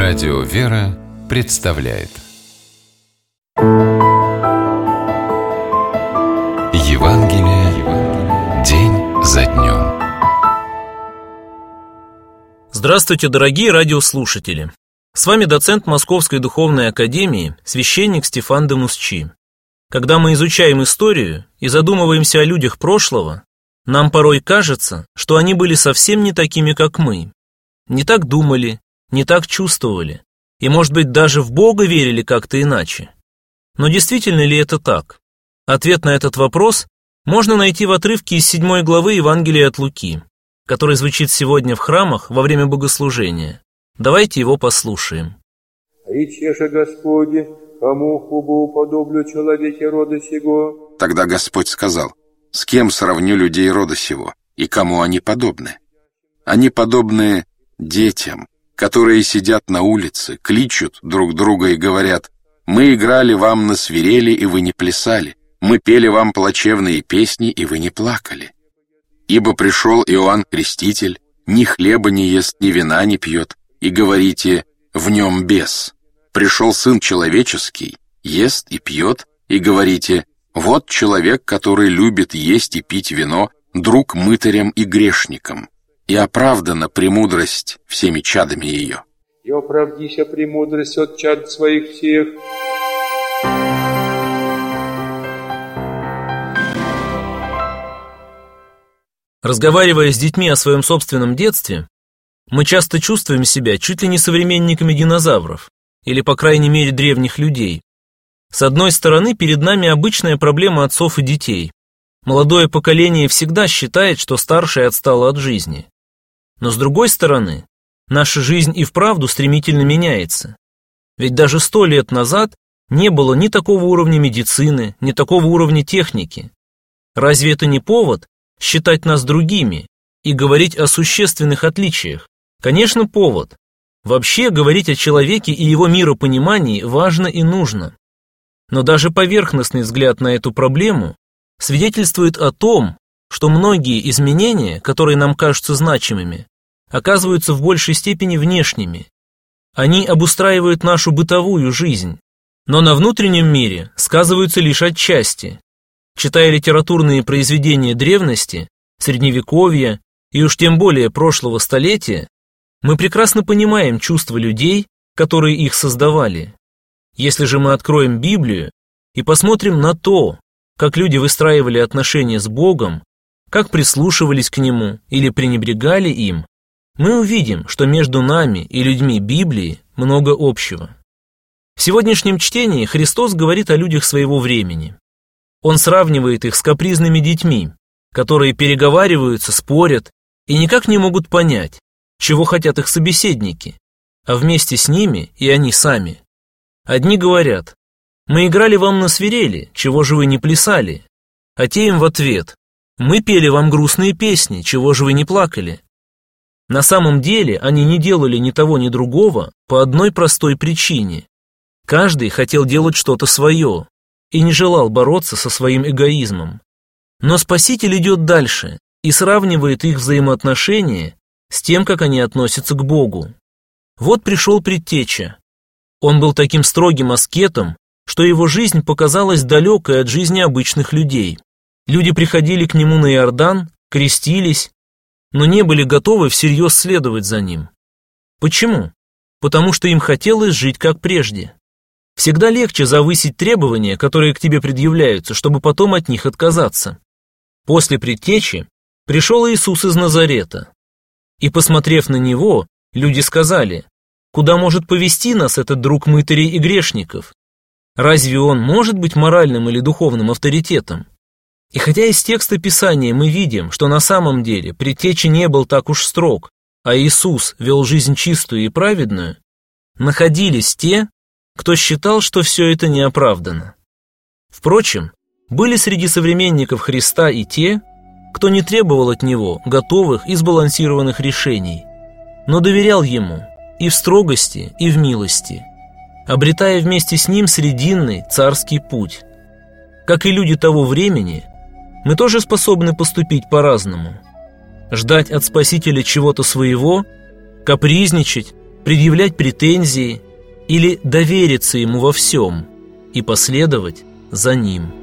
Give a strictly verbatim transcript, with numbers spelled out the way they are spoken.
Радио «Вера» представляет Евангелие день за днем. Здравствуйте, дорогие радиослушатели! С вами доцент Московской духовной академии, священник Стефан де Мусчи. Когда мы изучаем историю и задумываемся о людях прошлого, нам порой кажется, что они были совсем не такими, как мы. Не так думали, не так чувствовали, и, может быть, даже в Бога верили как-то иначе. Но действительно ли это так? Ответ на этот вопрос можно найти в отрывке из седьмой главы Евангелия от Луки, который звучит сегодня в храмах во время богослужения. Давайте его послушаем. «Рече же Господи, кому хубо уподоблю человеке рода сего?» Тогда Господь сказал: «С кем сравню людей рода сего, и кому они подобны? Они подобны детям, которые сидят на улице, кличут друг друга и говорят: мы играли вам на свирели, и вы не плясали, мы пели вам плачевные песни, и вы не плакали. Ибо пришел Иоанн Креститель, ни хлеба не ест, ни вина не пьет, и говорите: в нем бес. Пришел Сын Человеческий, ест и пьет, и говорите: вот человек, который любит есть и пить вино, друг мытарям и грешникам. И оправдана премудрость всеми чадами ее». «И оправдися премудрость от чад своих всех». Разговаривая с детьми о своем собственном детстве, мы часто чувствуем себя чуть ли не современниками динозавров, или, по крайней мере, древних людей. С одной стороны, перед нами обычная проблема отцов и детей. Молодое поколение всегда считает, что старшее отстало от жизни. Но с другой стороны, наша жизнь и вправду стремительно меняется. Ведь даже сто лет назад не было ни такого уровня медицины, ни такого уровня техники. Разве это не повод считать нас другими и говорить о существенных отличиях? Конечно, повод. Вообще, говорить о человеке и его миропонимании важно и нужно. Но даже поверхностный взгляд на эту проблему свидетельствует о том, что многие изменения, которые нам кажутся значимыми, оказываются в большей степени внешними. Они обустраивают нашу бытовую жизнь, но на внутреннем мире сказываются лишь отчасти. Читая литературные произведения древности, средневековья и уж тем более прошлого столетия, мы прекрасно понимаем чувства людей, которые их создавали. Если же мы откроем Библию и посмотрим на то, как люди выстраивали отношения с Богом, как прислушивались к Нему или пренебрегали им, мы увидим, что между нами и людьми Библии много общего. В сегодняшнем чтении Христос говорит о людях своего времени. Он сравнивает их с капризными детьми, которые переговариваются, спорят и никак не могут понять, чего хотят их собеседники, а вместе с ними и они сами. Одни говорят: мы играли вам на свирели, чего же вы не плясали? А те им в ответ: мы пели вам грустные песни, чего же вы не плакали? На самом деле они не делали ни того, ни другого по одной простой причине. Каждый хотел делать что-то свое и не желал бороться со своим эгоизмом. Но Спаситель идет дальше и сравнивает их взаимоотношения с тем, как они относятся к Богу. Вот пришел предтеча. Он был таким строгим аскетом, что его жизнь показалась далекой от жизни обычных людей. Люди приходили к нему на Иордан, крестились, но не были готовы всерьез следовать за ним. Почему? Потому что им хотелось жить как прежде. Всегда легче завысить требования, которые к тебе предъявляются, чтобы потом от них отказаться. После предтечи пришел Иисус из Назарета. И, посмотрев на него, люди сказали: куда может повести нас этот друг мытарей и грешников? Разве он может быть моральным или духовным авторитетом? И хотя из текста Писания мы видим, что на самом деле предтеча не был так уж строг, а Иисус вел жизнь чистую и праведную, находились те, кто считал, что все это неоправданно. Впрочем, были среди современников Христа и те, кто не требовал от Него готовых и сбалансированных решений, но доверял Ему и в строгости, и в милости, обретая вместе с Ним срединный царский путь. Как и люди того времени, мы тоже способны поступить по-разному. Ждать от Спасителя чего-то своего, капризничать, предъявлять претензии или довериться ему во всем и последовать за ним.